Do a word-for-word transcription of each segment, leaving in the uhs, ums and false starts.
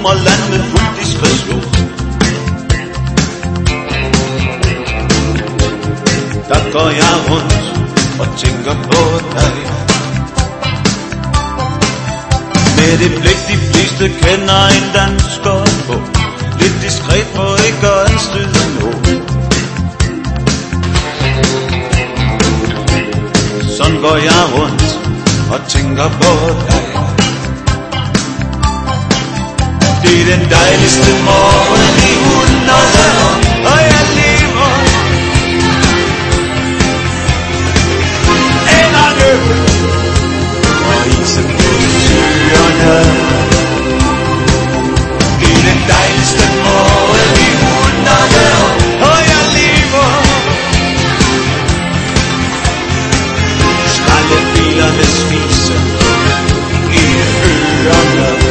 slummerland med fuld diskretion. Der går jeg rundt og tænker på dig. Med det blik de fleste kender en dansker på. Lidt diskret for ikke at anstøde nogen. Sådan går jeg rundt og tænker på dig. Det er den dejligste morgen i hundrede år, og jeg lever. Enderne og isen på søerne. Det er den dejligste morgen i hundrede år, og jeg lever. Skraldebilerne spiser i ørerne.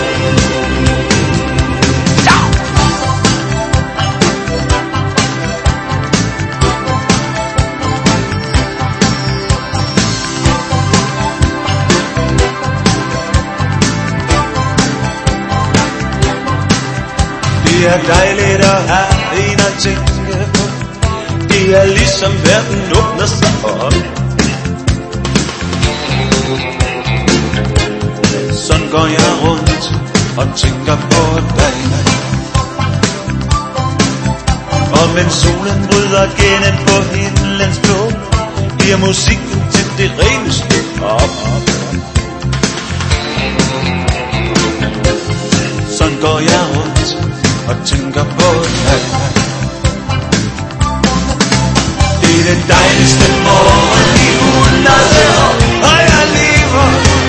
Det er dejligt at have en at tænke på. Det er ligesom verden åbner sig op. Sådan går jeg rundt og tænker på dig. Og mens solen bryder gennem på himlens blå, bliver musikken til det reneste op. Sådan går jeg rundt og tænker på dig. Det er den dejligste morgen i hundrede år, og jeg lever.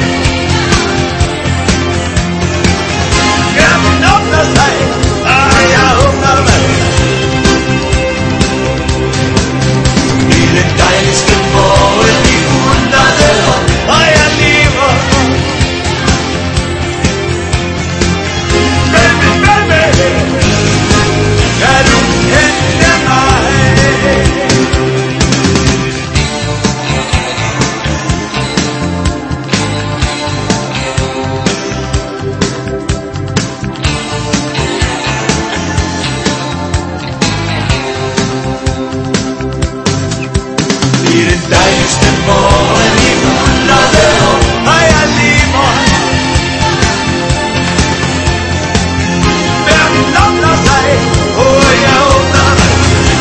Hjernen åbner sig, og jeg åbner mig. Det er den dejligste morgen i hundrede år, og jeg lever. Baby, baby, kan du hente mig? Det er den dejligste morgen i hundrede år, og jeg lever. Verden åbner sig, og jeg åbner mig.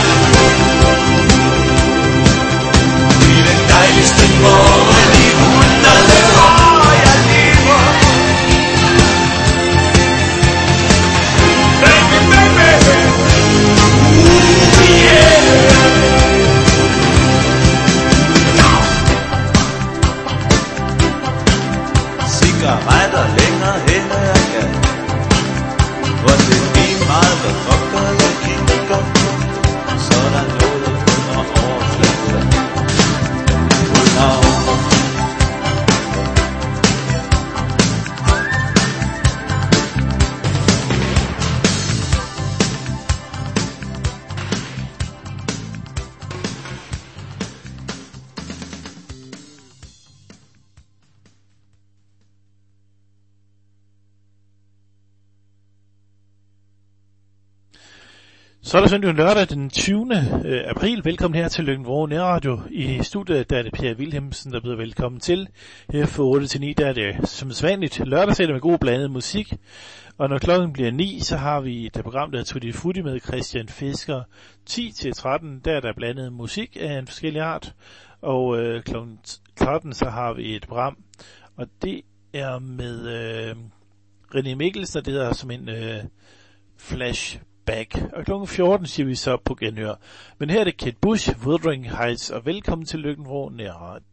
Det er den dejligste morgen i hundrede år, og jeg lever. Baby, baby, ooh, yeah. Cigaretter længere hen jeg kan. Hvor det er lige meget, hvad fucker jeg kigger på. Så er der noget under overfladen. Under overfladen. Så er der søndag lørdag den tyvende april. Velkommen her til Løkken-Vrå Nærradio. I studiet der er det Per Wilhelmsen, der byder velkommen til. Her fra otte til ni, der er det som sædvanligt lørdagssætter med god blandet musik. Og når klokken bliver ni, så har vi et program, der er Tutti Frutti med Christian Fisker. ti til tretten, der er der blandet musik af en forskellig art. Og øh, klokken tretten, så har vi et program, og det er med øh, René Mikkelsen, og det hedder som en øh, flash back. Og klokken fjorten siger vi så på genhør. Men her er det Kate Bush, Wuthering Heights, og velkommen til Løkken-Vrå Nærradio.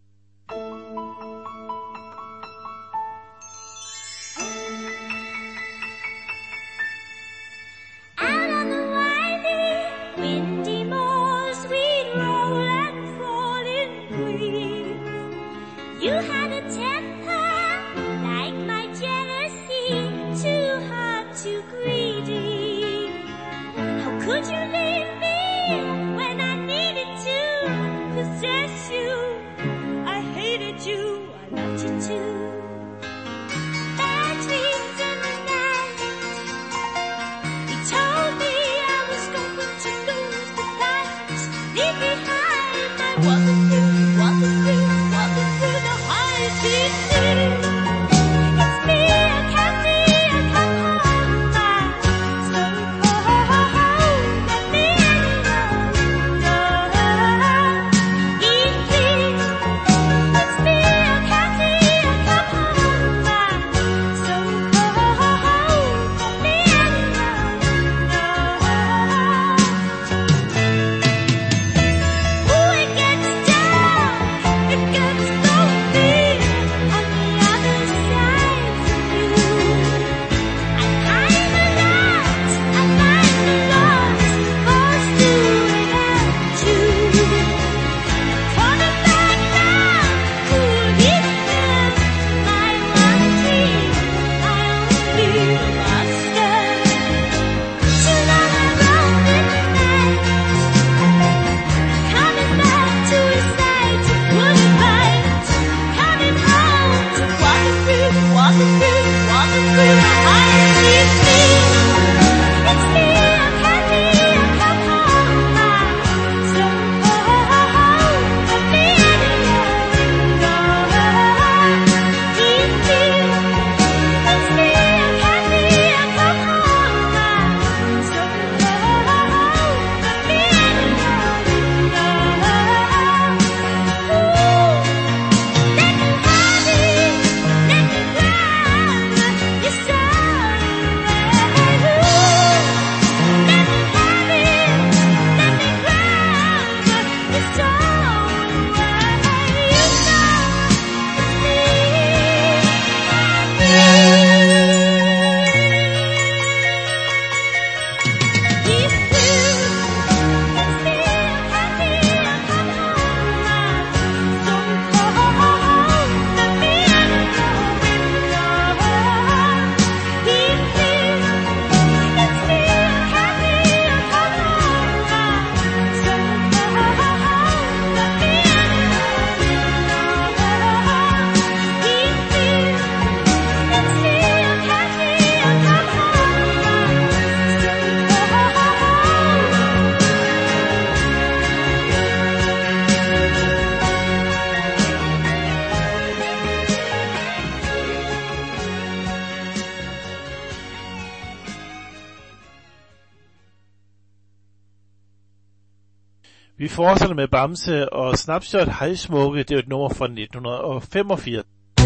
Vi fortsætter med Bamse og Snapshot. Hej Smukke, det er et nummer fra nitten femogfirs.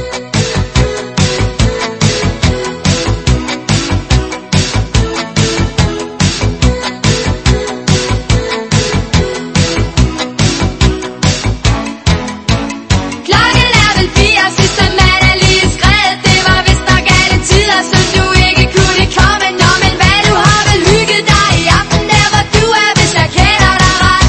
Klokken er vel fire, sidste mand er lige skrevet. Det var vist nok alle tider, som du ikke kunne komme. Nå, men hvad, du har vel hygget dig i aften, der hvor du er, hvis jeg kender dig ret.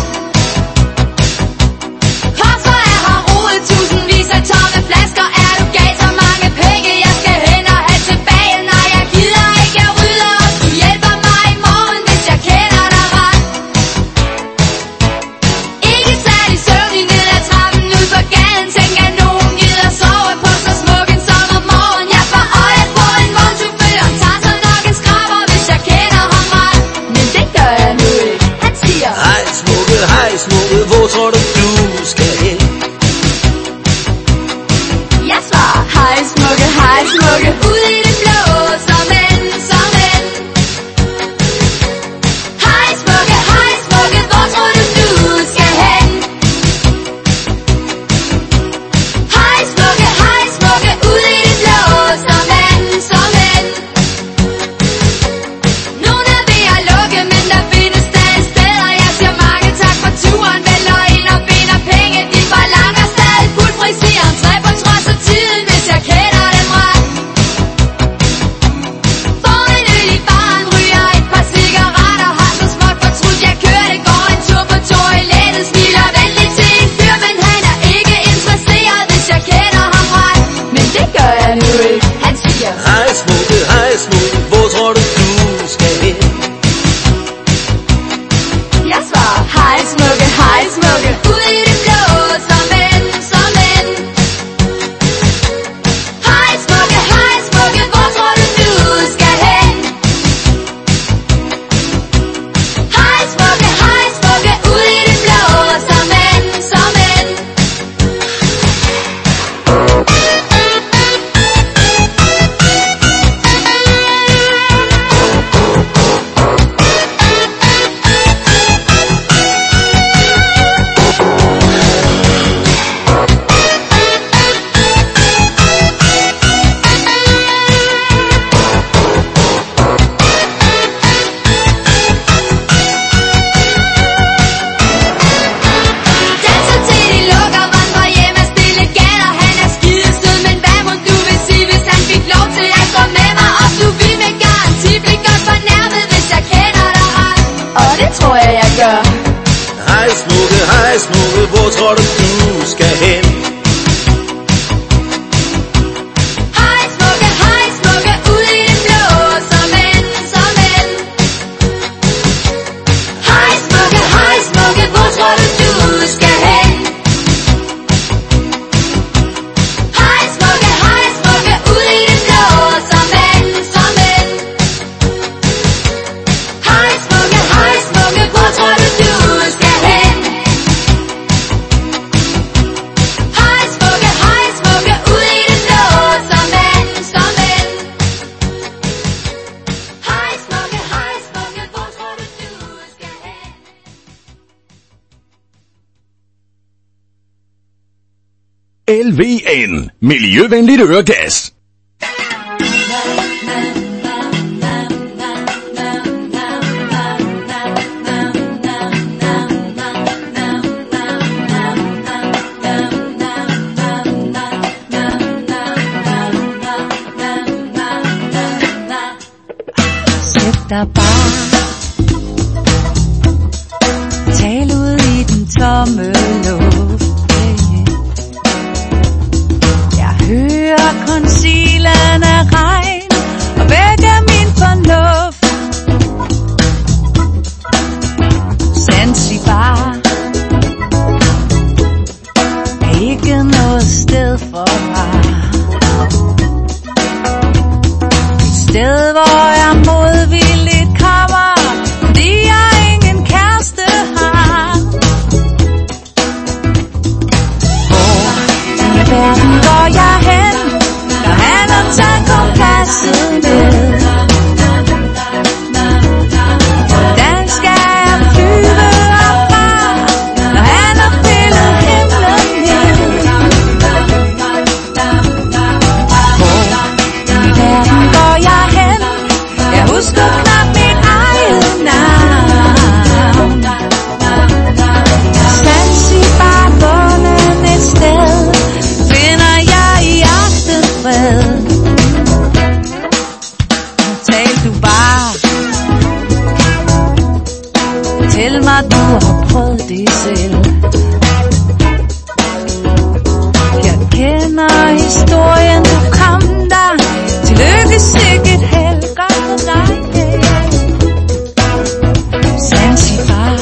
Og så er her rodet tusindvis af tomme flasker. Er du gav så mange penge, jeg skal hen og have tilbage? Nej, jeg gider ikke, jeg rydder op. Du hjælper mig i morgen, hvis jeg kender dig ret. Ikke særlig søvnig ned ad trappen ud på gaden. Tænker nogen gider sove på så smuk en sommermorgen. Jeg får øje på en vognchauffør, tager så nok en skraber, hvis jeg kender ham ret. Men det gør jeg nu ikke. Han siger: Hej Smukke, hej Smukke, hvor tror du du skal hen? Jeg svarer: Hej Smukke, hej Smukke, ud i det blå, som en, som en. Hej Smukke, hej Smukke, hvor tror du du skal hen? Hej Smukke, hej Smukke, ud i det blå, som en, som en. Nogen er ved at lukke, men der findes stadig steder. Jeg siger mange tak for turen, vælger ind og binder penge. De forlanger stadig fuldt fri, siger en tre på trods af tiden, hvis jeg kender dem ret. Får en øl i baren, ryger et par cigaretter. Har så småt fortrudt, jeg kørte, går en tur på toilettet. Smiler venligt til en fyr, men han er ikke interesseret, hvis jeg kender ham ret. Men det gør jeg nu ikke. Han siger: Hej Smukke, hej Smukke, hvor tror du du skal hen? Jeg svarer: Hej Smukke, hej Smukke, ud i det blå, som en, som en. Hej Smukke, hej Smukke, hvor tror du du skal hen? Hej Smukke, hej Smukke, ud i det blå, som en, som en. Danser til de lukker, vandrer hjem af stille gader. Han er skidesød, men hvad må du vil sige, hvis han fik lov til at gå med mig op? Du vil med garanti blive godt fornærmet, hvis jeg kender dig ret. Og det tror jeg, jeg gør. Hej Smukke, hej Smukke, hvor tror du du skal hen? Hej Smukke, hej Smukke, ud i det blå, som en, som en. Hej Smukke, hej Smukke, hvor tror du du skal hen? Hej Smukke, hej Smukke, ud i det blå, som en, som en. Hej Smukke, hej Smukke, hvor tror du du skal hen? Hej Smukke, hej Smukke, ud i det blå, som en, som en. Hej Smukke, hej Smukke, hvor tror du du skal hen? L V N. Miljøvenligt øregas. Sæt dig bare, tal ud i den tomme luft. Jeg hører kun silen af regn og vækker min fornuft. Zanzibar er ikke noget sted for mig. Et sted, hvor jeg modvilligt kommer, fordi jeg ingen kæreste har. Hvor i verden går jeg hen, når han har taget kompas? når du har prøvet det selv. Jeg kender historien, du kom der. Tillykke, sikkert held, godt for dig. Zanzibar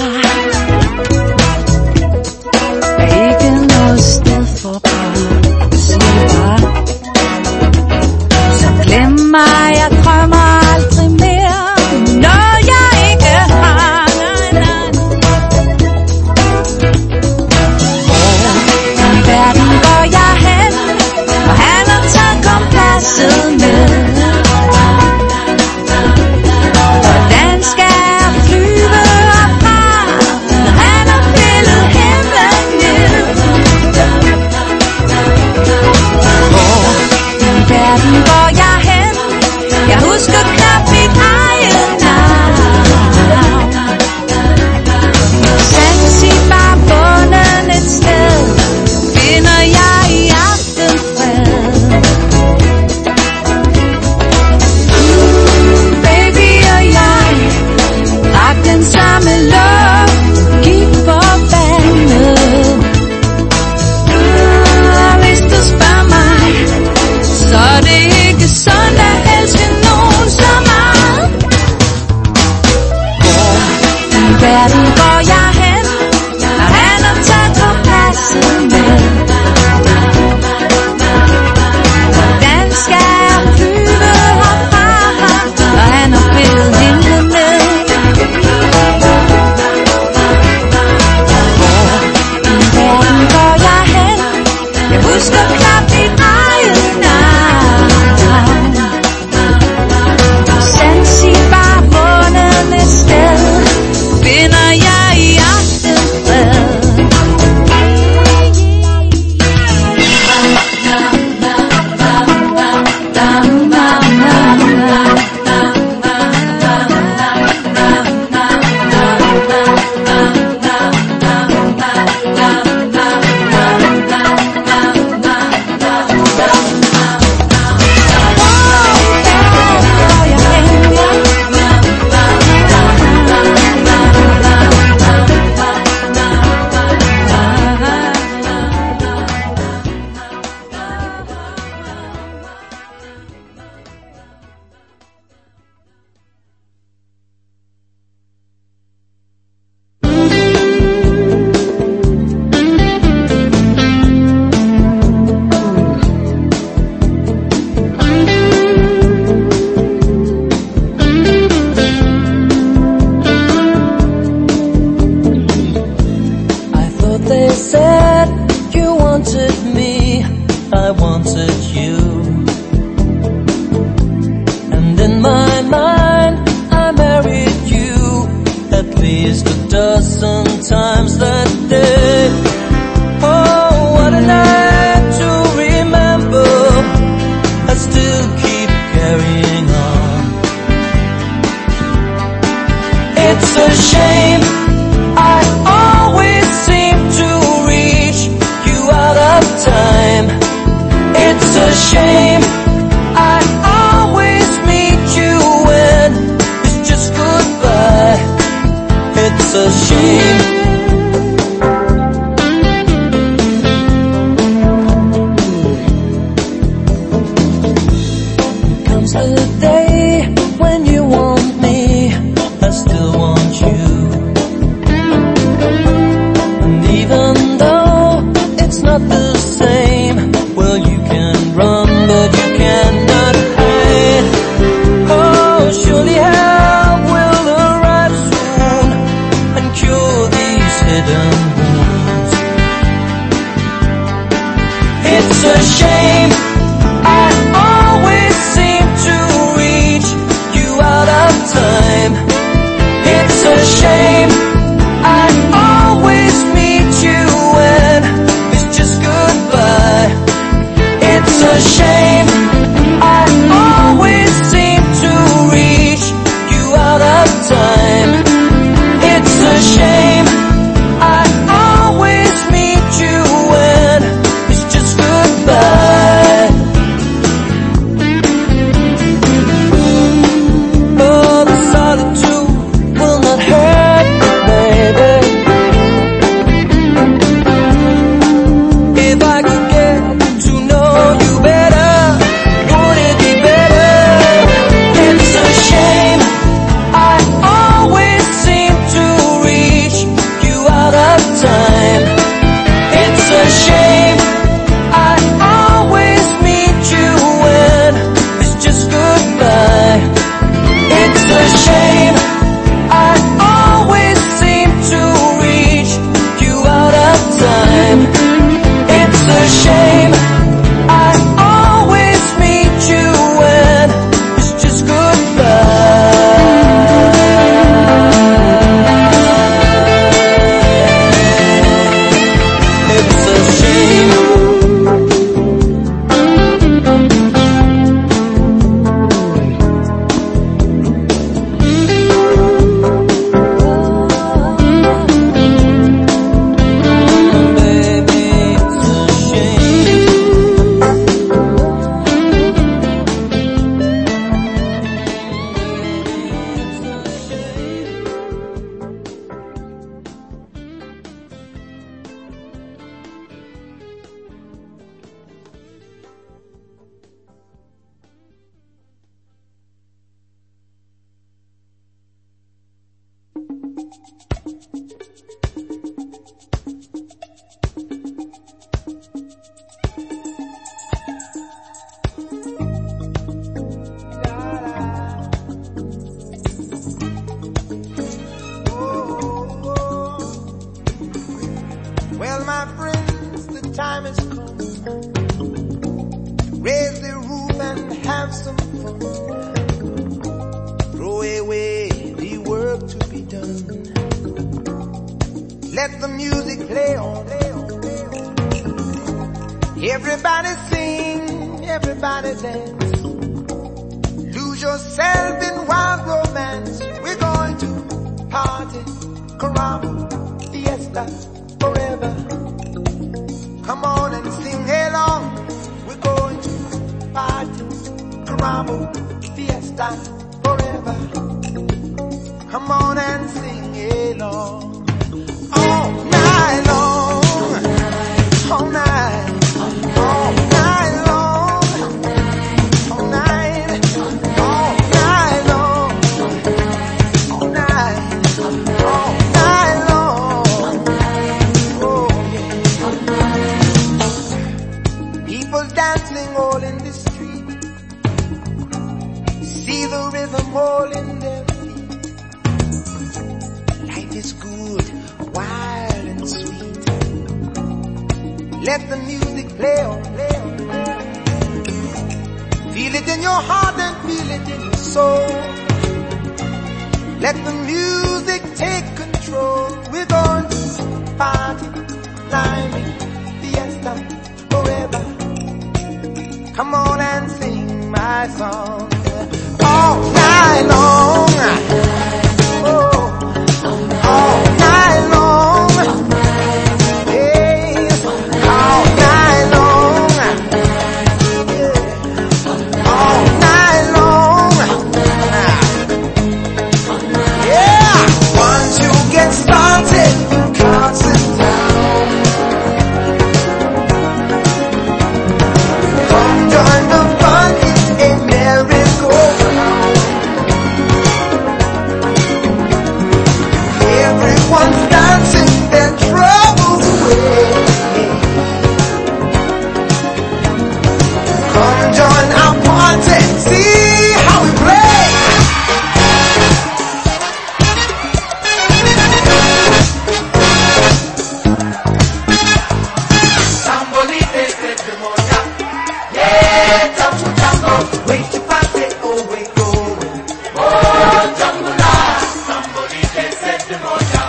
er ikke noget sted for bare. Sig bare. Så glem mig, jeg drømmer aldrig mere. Når jeg ikke har, nej, nej. Hvor i verden går jeg hen? Og han har taget kompasset med. Hvordan skal jeg flyve herfra, når han har pillet himlen ned? Hvor i verden går jeg hen? Jeg husker knap mit eget navn. Zanzibar bunden et sted, finder jeg i aftenfred. Uh, baby og jeg drak den samme luft, gik på vandet. Uh, hvis du spørger mig, så er det ikke sådan at elske nogen så meget. Hvor i verden går jeg hen, når han har taget kompasset med? Hvordan skal jeg flyve herfra, når han har pillet himlen ned? Hvor i verden går jeg hen? Jeg husker knap mit eget navn. Zanzibar bunden et sted, finder jeg i aftenfred. I thought they said you wanted me, I wanted you. And in my mind, I married you at least a dozen times that day. Oh, what a night to remember. I still keep carrying on. It's a shame I always seem to reach you out of time. It's a shame I always meet you when it's just goodbye. It's a shame. Comes the day when you want me, I still want you. And even though it's not the same, well, you can run, but you cannot hide. Oh, surely help will arrive soon and cure these hidden wounds. It's a shame I always seem to reach you out of time. It's a shame I always meet you when it's just goodbye. It's a shame I always seem to reach you out of time. It's a shame I always meet you when it's just goodbye. Let the music play on. Everybody sing, everybody dance. Lose yourself in wild romance. We're going to party, caramba, fiesta, forever. Come on and sing along. We're going to party, caramba, fiesta, forever. Come on and sing along. All night long, all night, all night long, all night, all night long, all night, all night long. Oh yeah. People dancing all in the street. See the rhythm all in their feet. Life is good, wild and sweet. Let the music play on, play on, play on. Feel it in your heart and feel it in your soul. Let the music take control. We're going to party, climbing, fiesta, forever. Come on and sing my song all night long. Oh. All night long, yeah, all night long, yeah, all night long, yeah. Once you get started, you can't sit down. Come join the fun, it's a merry-go-round. Everyone's dancing their troubles away. Come join our party, see how we play. Tambolite se moja, yeah, tambo tambo, wait to party, oh we going, oh tambola, tambolite se moja.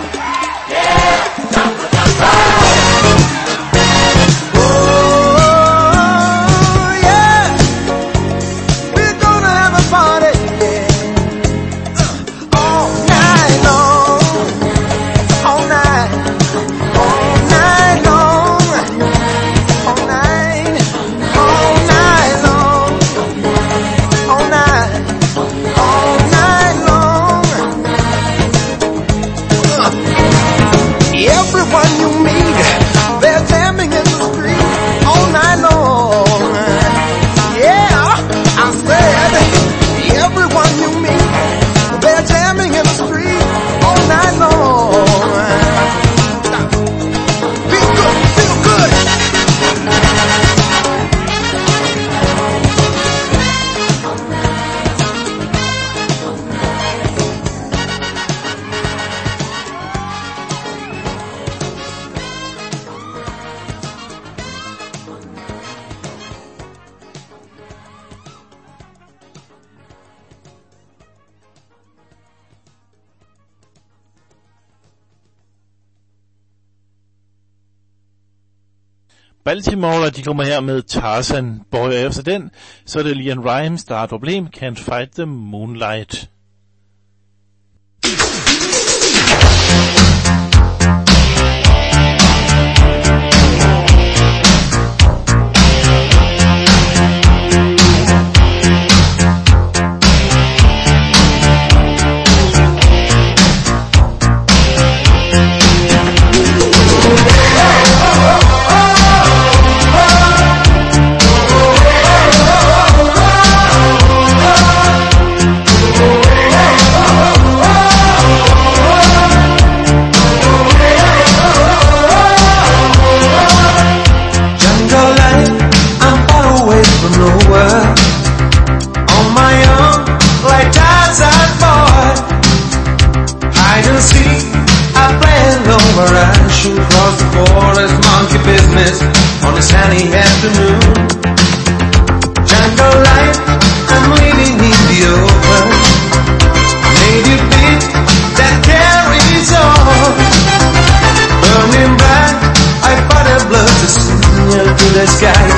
Everyone you meet, they're jamming in the street all night long. Yeah, I said, everyone you meet, they're jamming in the street all night long. Feel good, feel good. Baltimore, de kommer her med Tarzan Boy. Efter den, så er det Leanne Rimes, der har et problem. Can't Fight the Moonlight.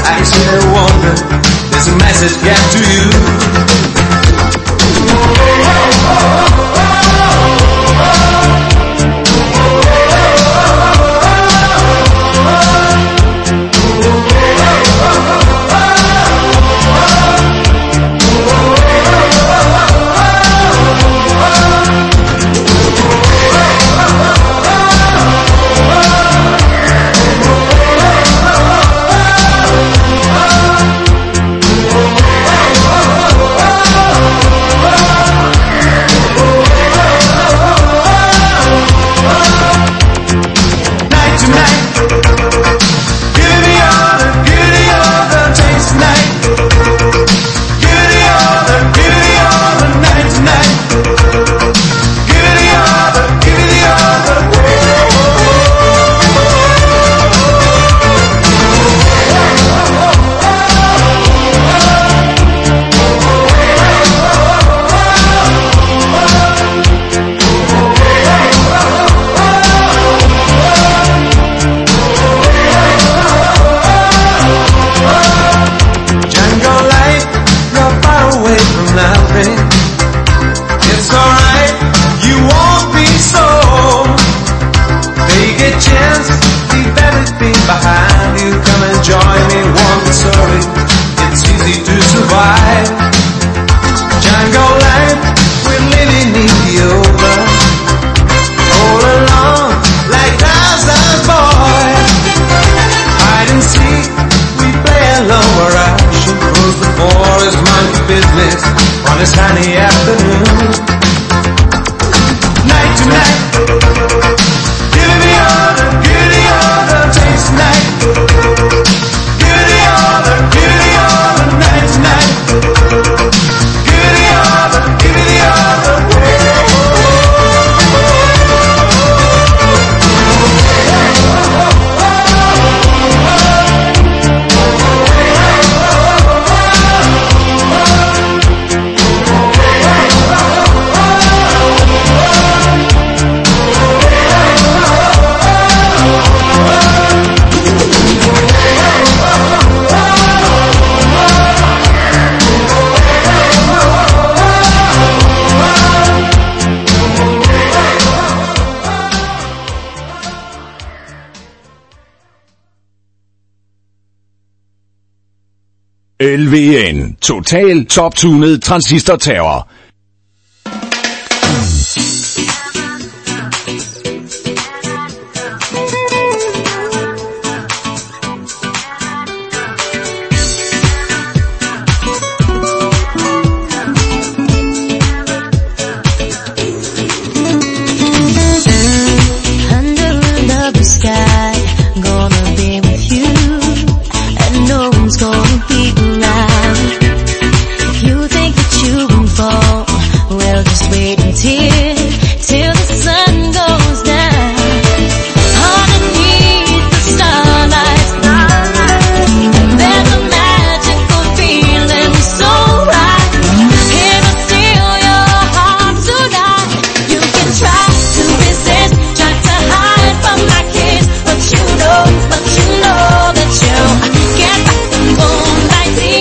I sit and wonder, does a message get to you? On a sunny afternoon, night to night, give me all the, give me all the taste night, give me all the, give me all the night to night, give me all the, give me all the. L V N. Total top-tunet transistor-terror.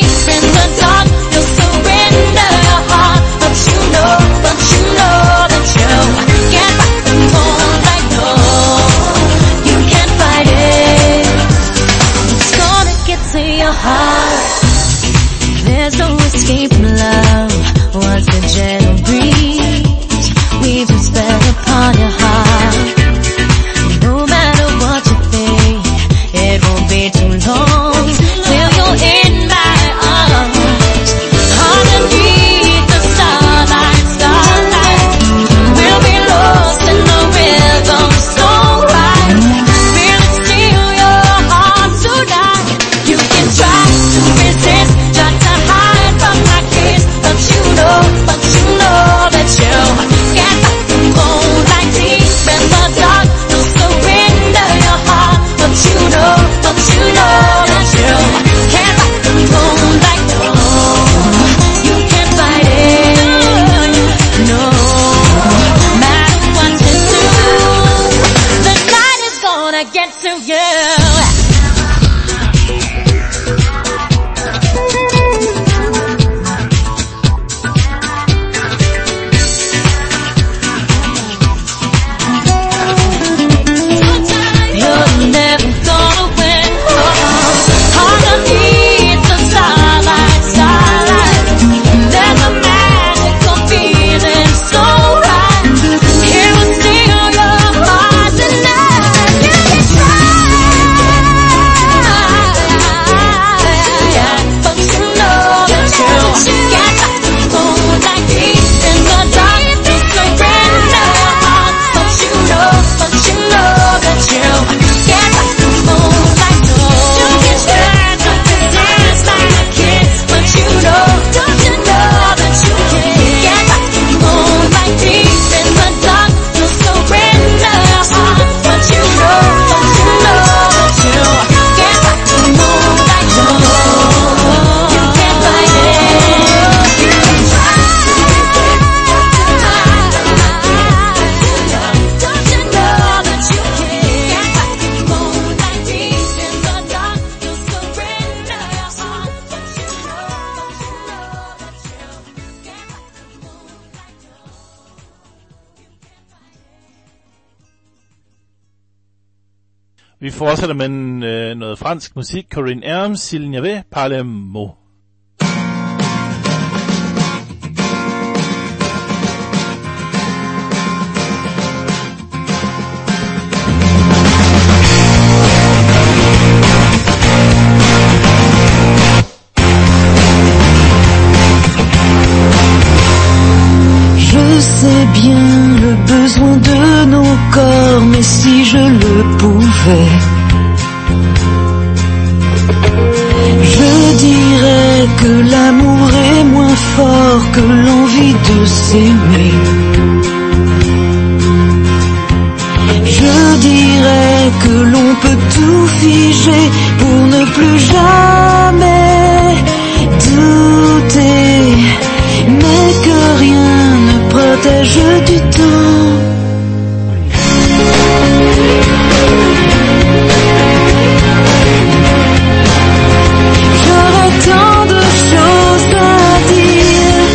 But you know that Vi fortsætter med øh, noget fransk musik. Corinne Herms, S'il n'y avait pas les mots. Je sais bien le besoin de nos corps, mais si je le pouvais, je dirais que l'amour est moins fort que l'envie de s'aimer. Je dirais que l'on peut tout figer pour ne plus jamais douter, mais que rien ne protège du temps. J'aurais tant de choses à dire,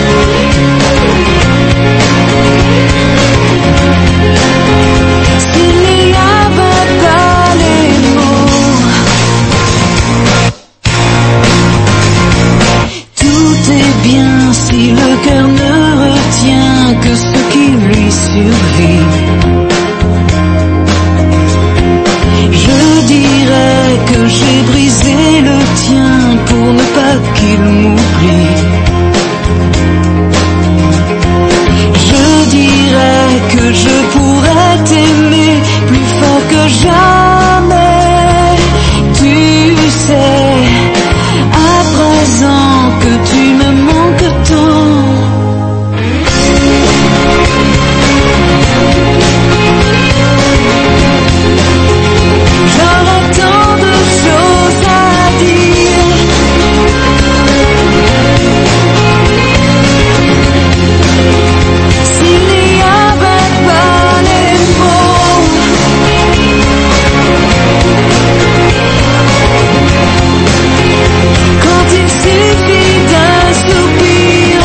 s'il n'y avait pas les mots. Tout est bien si le cœur ne retient que ce qui lui survit. Je dirais que j'ai brisé le tien pour ne pas qu'il m'oublie. Je dirais que je pourrais t'aimer plus fort que jamais. Tu sais, à présent que tu me manques tant. J'aurais tant de choses à dire, s'il n'y avait pas les mots. Quand il suffit d'un soupir,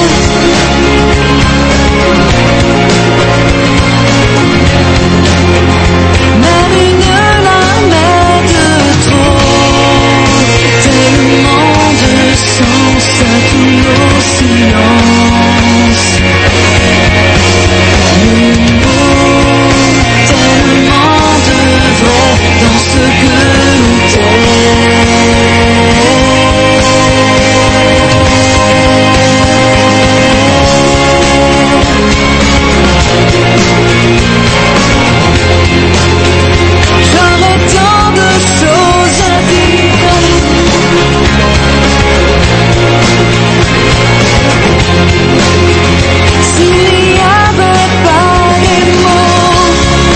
même une larme est de trop, tellement de sens à tous nos silences. Les mots, tellement de vrai dans ce que nous J'aurais tant de choses à dire, s'il n'y avait pas les mots.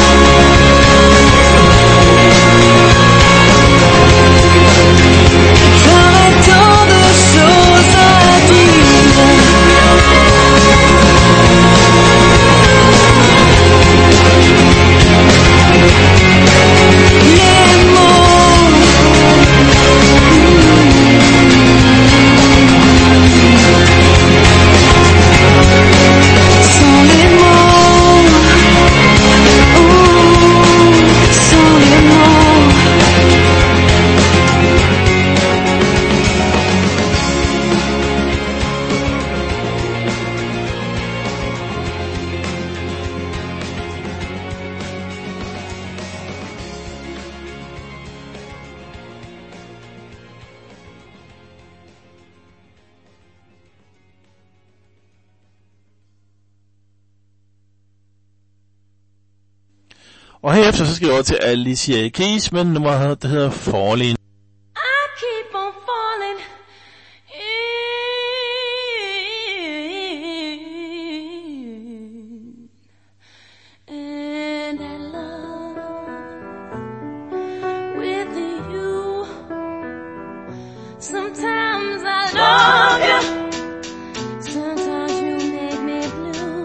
J'aurais tant de choses à dire, les mots. Sans les mots, oh, sans les mots. Og herefter så skal jeg over til Alicia Keys med nummer, der hedder Falling. I keep on falling in, and I love with you. Sometimes I love you, sometimes you make me blue.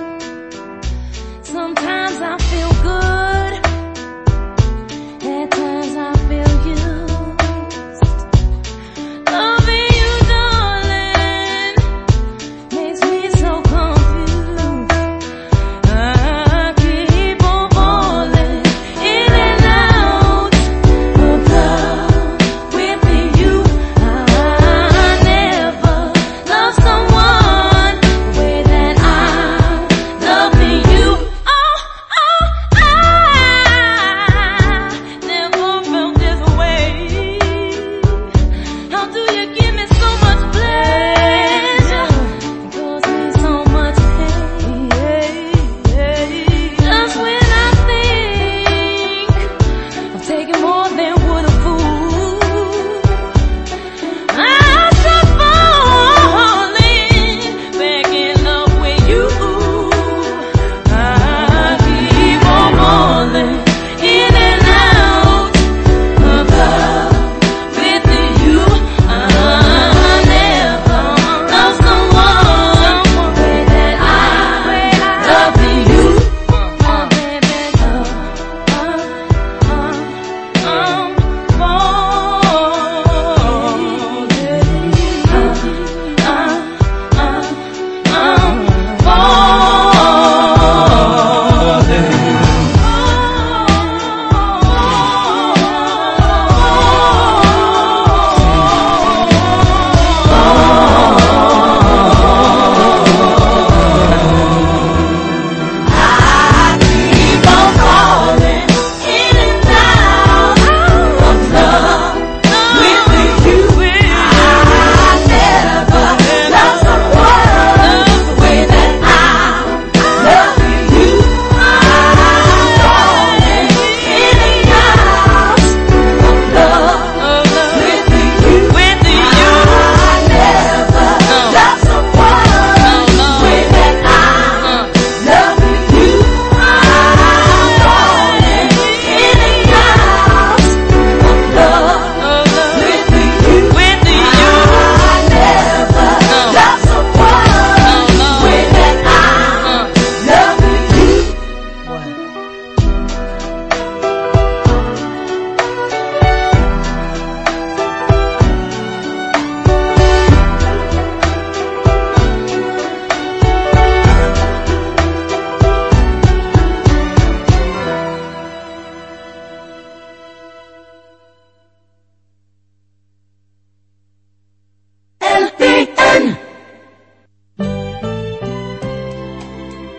Sometimes I feel good, at times I feel used. Loving you, darling, makes me so confused. I keep on falling in and out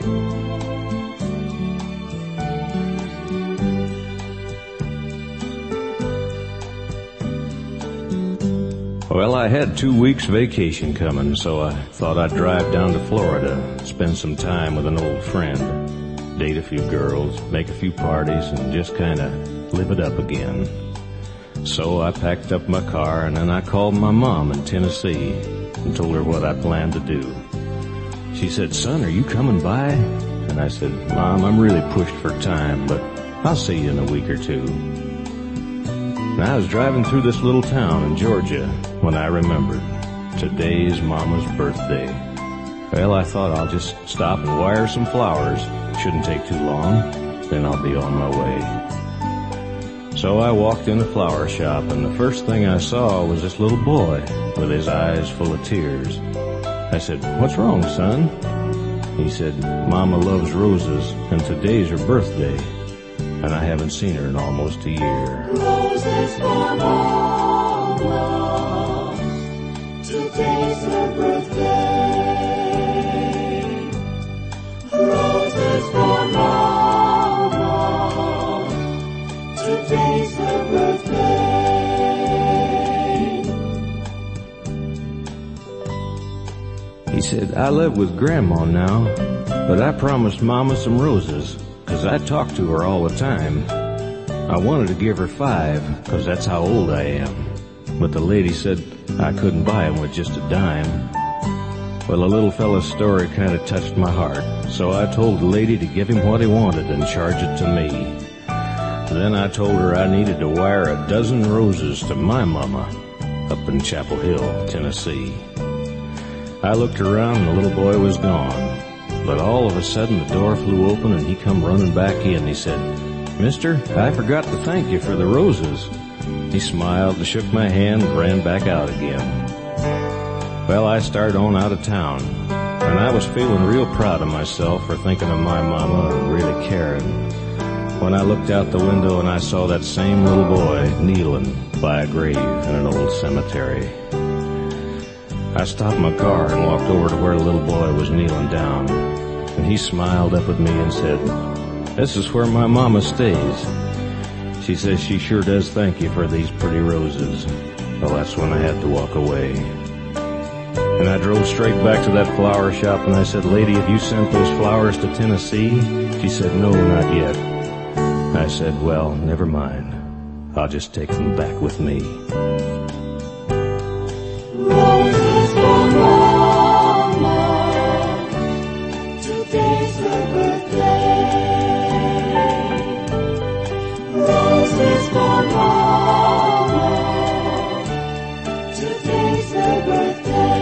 Well, I had two weeks vacation coming, so I thought I'd drive down to Florida, spend some time with an old friend, date a few girls, make a few parties, and just kind of live it up again. So I packed up my car, and then I called my mom in Tennessee and told her what I planned to do. She said, "Son, are you coming by?" And I said, "Mom, I'm really pushed for time, but I'll see you in a week or two." And I was driving through this little town in Georgia when I remembered today's Mama's birthday. Well, I thought I'll just stop and wire some flowers. Shouldn't take too long, then I'll be on my way. So I walked in the flower shop, and the first thing I saw was this little boy with his eyes full of tears. I said, "What's wrong, son?" He said, "Mama loves roses, and today's her birthday, and I haven't seen her in almost a year." Roses for Mama, today's her birthday. Roses for Mama, today's her birthday. He said, "I live with Grandma now, but I promised Mama some roses, 'cause I talk to her all the time. I wanted to give her five, 'cause that's how old I am. But the lady said I couldn't buy them with just a dime." Well, the little fella's story kind of touched my heart, so I told the lady to give him what he wanted and charge it to me. Then I told her I needed to wire a dozen roses to my mama up in Chapel Hill, Tennessee. I looked around and the little boy was gone. But all of a sudden the door flew open and he come running back in. He said, "Mister, I forgot to thank you for the roses." He smiled and shook my hand and ran back out again. Well, I started on out of town, and I was feeling real proud of myself for thinking of my mama and really caring, when I looked out the window and I saw that same little boy kneeling by a grave in an old cemetery. I stopped my car and walked over to where the little boy was kneeling down, and he smiled up at me and said, "This is where my mama stays. She says she sure does thank you for these pretty roses." Well, that's when I had to walk away. And I drove straight back to that flower shop and I said, "Lady, have you sent those flowers to Tennessee?" She said, "No, not yet." I said, "Well, never mind. I'll just take them back with me." Roses for Mama, today's her birthday. Roses for Mama, today's her birthday.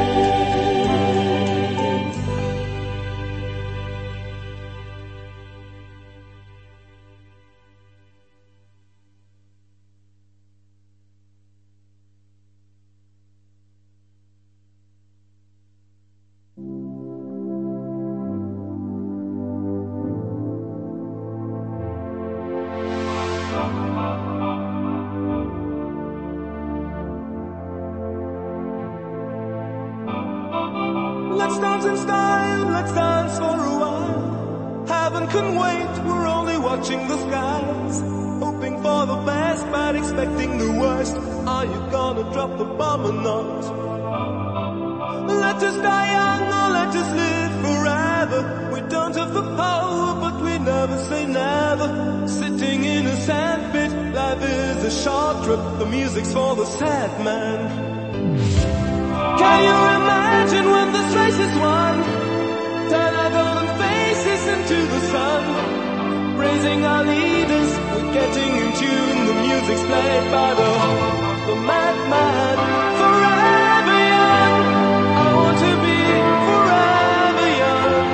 Let's dance in style, let's dance for a while. Heaven can wait, we're only watching the skies. Hoping for the best, but expecting the worst. Are you gonna drop the bomb or not? Let us die young or let us live forever. We don't have the power, but we never say never. Sitting in a sandpit, life is a short trip. The music's for the sad man. Can you imagine when this race is won? Turn our golden faces into the sun. Praising our leaders, we're getting in tune. The music's played by the, the madman. Forever young, I want to be forever young.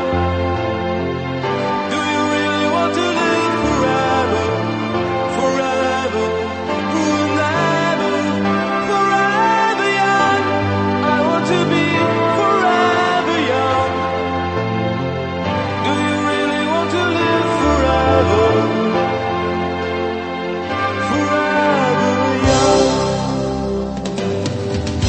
Do you really want to live forever? Forever, forever, forever young. I want to be forever young. Do you really want to live forever? Forever young.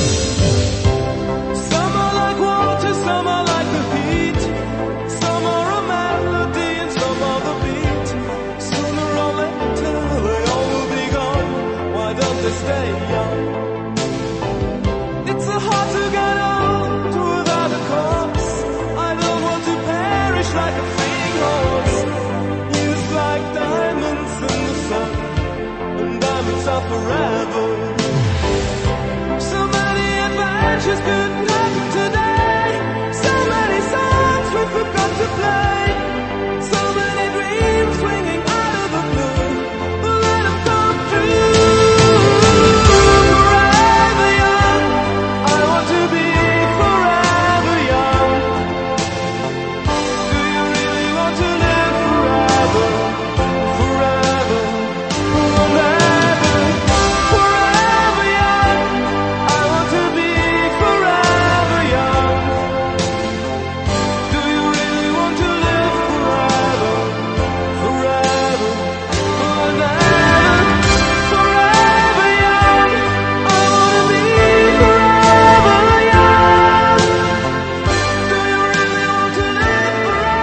yours. It's like diamonds in the sun, and diamonds are forever. So many adventures could happen today. So many songs we forgot to play. So many dreams swinging out of the blue. Let them come true. Forever young, I want to be forever young. Do you really want to live forever? Forever, forever, forever young. I want to be forever young. Do you really want to live forever? Forever, forever, forever young. I want to be forever young. Do you really want to live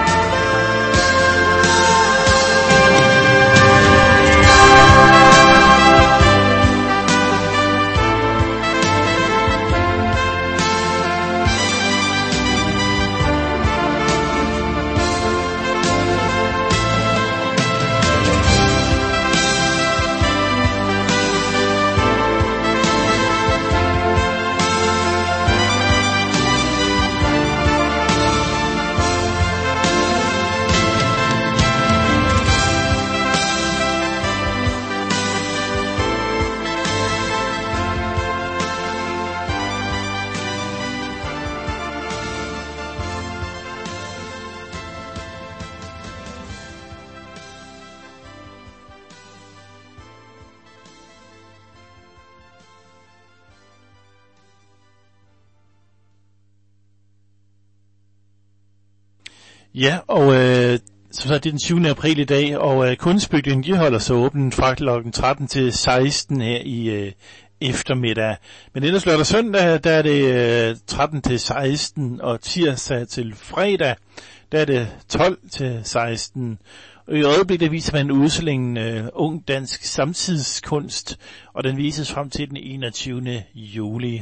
Ja, og øh, som sagt, det er den syvende april i dag, og øh, Kunstbygningen, de holder sig åbent fra klokken tretten til seksten her i øh, eftermiddag. Men ellers lørdag og søndag, der er det øh, tretten til seksten, og tirsdag til fredag, der er det tolv til seksten. Og i øjeblikket viser man udstillingen øh, Ung Dansk Samtidskunst, og den vises frem til den enogtyvende juli.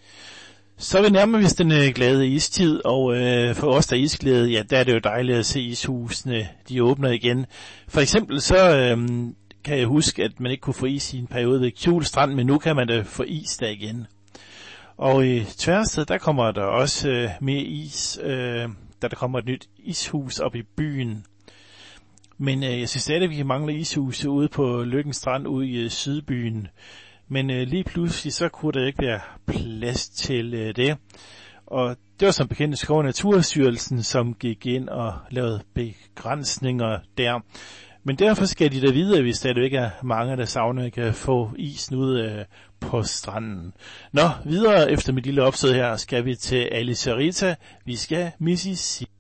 Så vi nærmer vi os den øh, glade istid, og øh, for os der er isglæde, ja, der er det jo dejligt at se ishusene, de åbner igen. For eksempel så øh, kan jeg huske, at man ikke kunne få is i en periode ved Kjul Strand, men nu kan man da få is der igen. Og i Tværsted, der kommer der også øh, mere is, øh, da der kommer et nyt ishus op i byen. Men øh, jeg synes stadig, at vi mangler ishuse ude på Lykken Strand ude i øh, Sydbyen. Men øh, lige pludselig, så kunne der ikke være plads til øh, det. Og det var som bekendt Skov- og Naturstyrelsen, som gik ind og lavede begrænsninger der. Men derfor skal de da videre, hvis der ikke er mange, der savner, at kan få isen ud øh, på stranden. Nå, videre efter mit lille opsøg her, skal vi til Alice Rita. Vi skal Mississippi.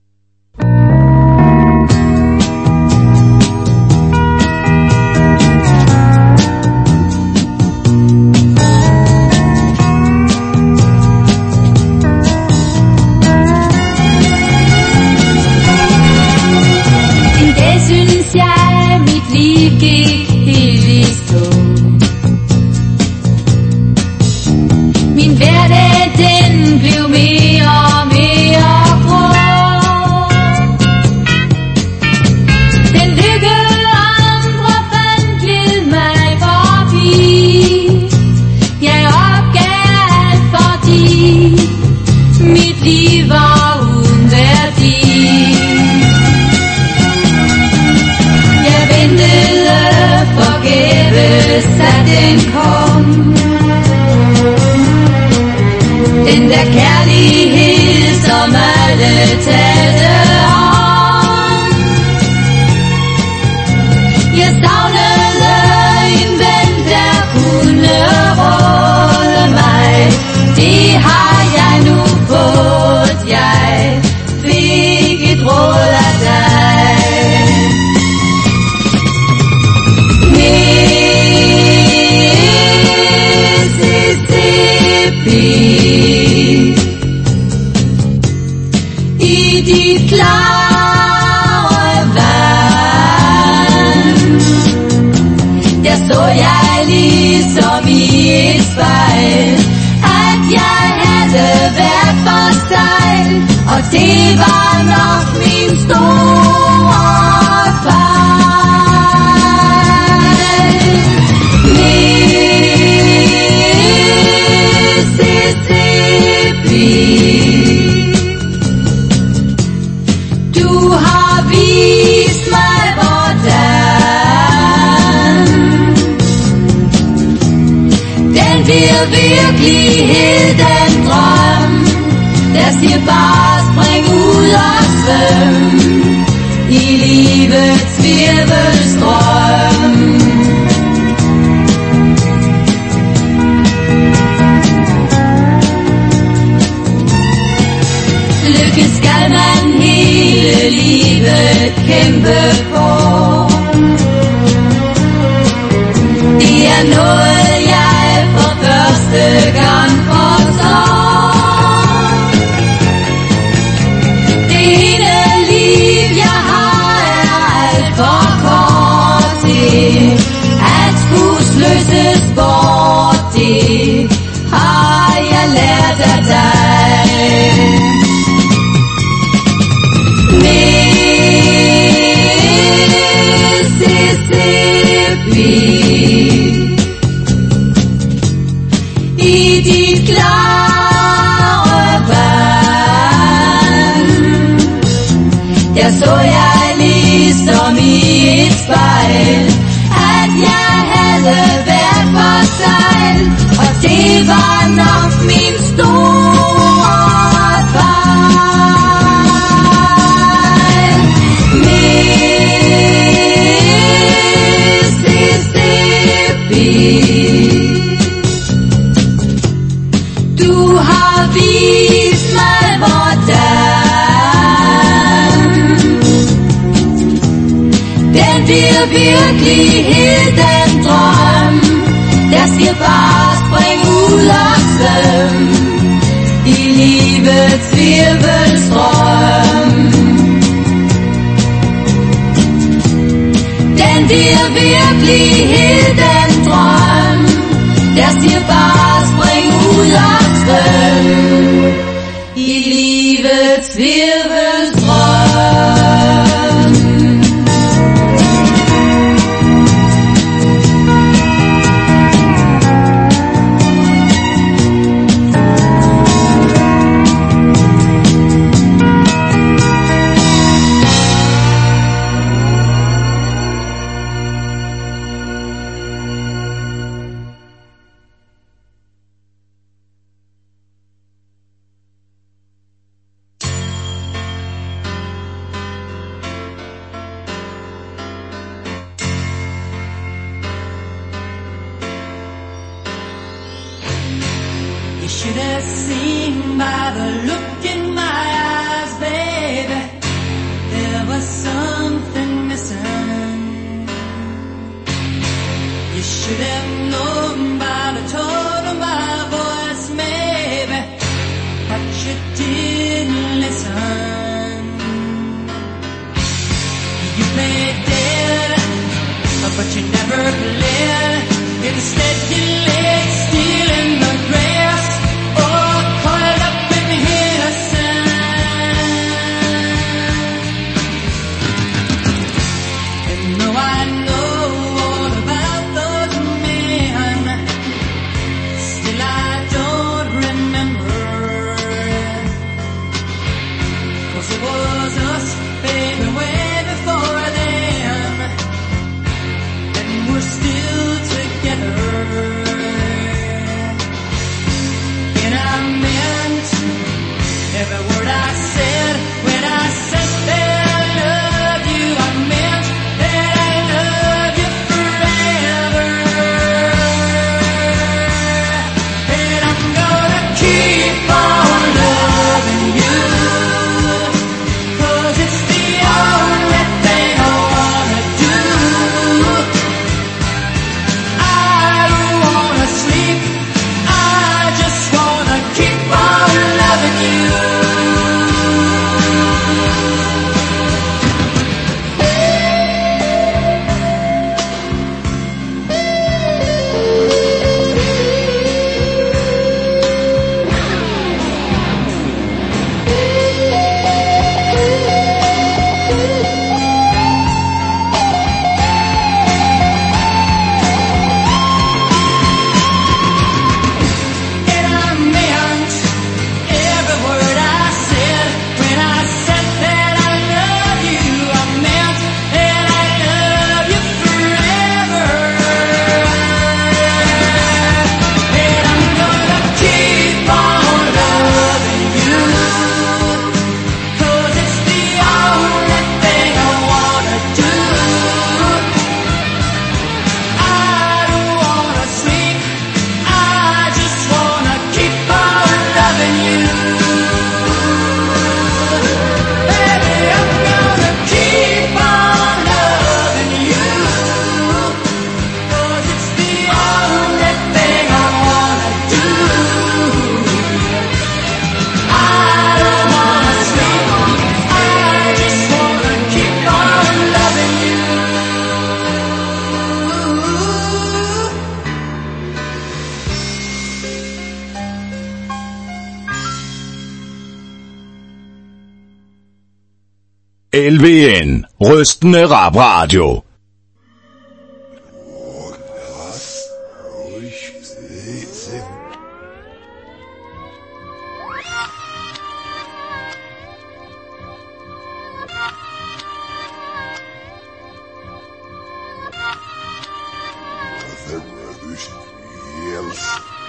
Min hverdag, den blev mere og mere Det var nok min store bliver virkelighed den drøm, der siger bare spring ud og svøm i livets virvelstrøm. Lykke skal man hele livet kæmpe på. Det er noget jeg for første gang forstår. Det hele liv jeg har er alt for kort til at skulle sløses bort. Det har jeg lært af dig. Mississippi, i dit klare vand, der så jeg ligesom i et spejl, at jeg havde været for sejl, og det var nok min store fejl. Mississippi, du har vist mig hvordan den bliver virkelighed den drøm, der siger bare spring ud og svøm i livets virvelstrøm. Den bliver virkelighed den drøm, der siger bare spring ud og svøm i livets virvelstrøm. Should have seen by the look in my eyes, baby, there was something missing. You should have known by the tone of my voice, maybe, but you didn't listen. You played dead, but you never played. Instead you lay still in the grass, oh, coiled up in innocence. And though I know all about those men, still I don't remember. 'Cause it was us, baby, way before them, and we're still together. L V N, rystende rap radio. The rubbish yells.